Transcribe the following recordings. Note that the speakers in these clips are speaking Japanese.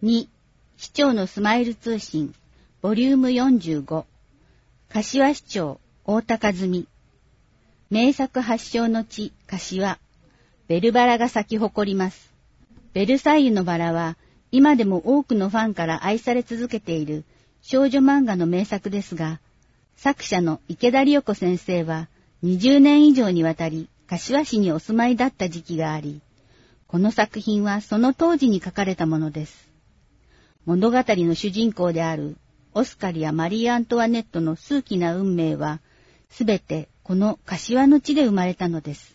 2、市長のスマイル通信、ボリューム45、柏市長、大高住。名作発祥の地、柏。ベルバラが咲き誇ります。ベルサイユのバラは、今でも多くのファンから愛され続けている少女漫画の名作ですが、作者の池田理代子先生は20年以上にわたり柏市にお住まいだった時期があり、この作品はその当時に書かれたものです。物語の主人公であるオスカルやマリー・アントワネットの数奇な運命は、すべてこの柏の地で生まれたのです。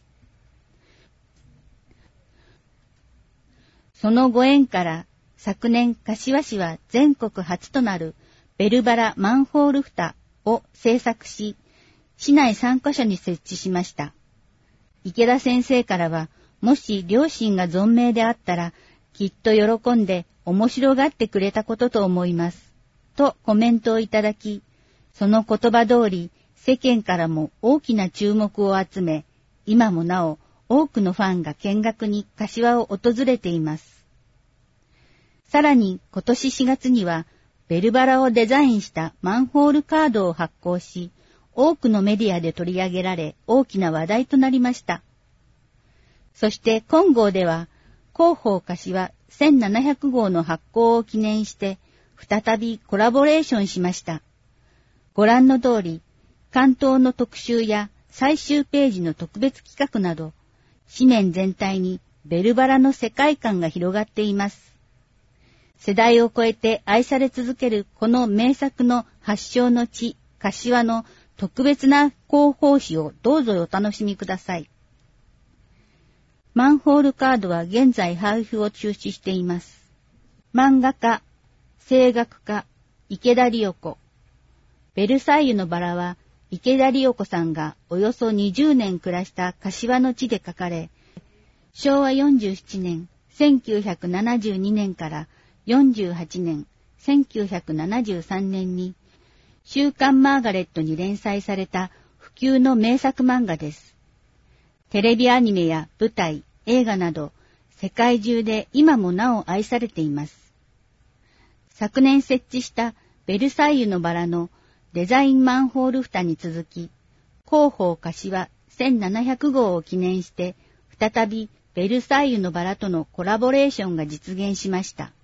そのご縁から昨年柏市は全国初となるベルバラマンホール蓋を製作し、市内3カ所に設置しました。池田先生からは、もし両親が存命であったら、きっと喜んで面白がってくれたことと思います。とコメントをいただき、その言葉通り世間からも大きな注目を集め、今もなお多くのファンが見学に柏を訪れています。さらに今年4月には、ベルバラをデザインしたマンホールカードを発行し、多くのメディアで取り上げられ大きな話題となりました。そして今号では、広報柏1700号の発行を記念して、再びコラボレーションしました。ご覧の通り、関東の特集や最終ページの特別企画など、紙面全体にベルバラの世界観が広がっています。世代を超えて愛され続けるこの名作の発祥の地、柏の特別な広報誌をどうぞお楽しみください。マンホールカードは現在配布を中止しています。漫画家、声楽家、池田理代子。ベルサイユのバラは池田理代子さんがおよそ20年暮らした柏の地で書かれ、昭和47年、1972年から48年、1973年に週刊マーガレットに連載された不朽の名作漫画です。テレビアニメや舞台、映画など世界中で今もなお愛されています。昨年設置したベルサイユのバラのデザインマンホール蓋に続き、広報柏1700号を記念して再びベルサイユのバラとのコラボレーションが実現しました。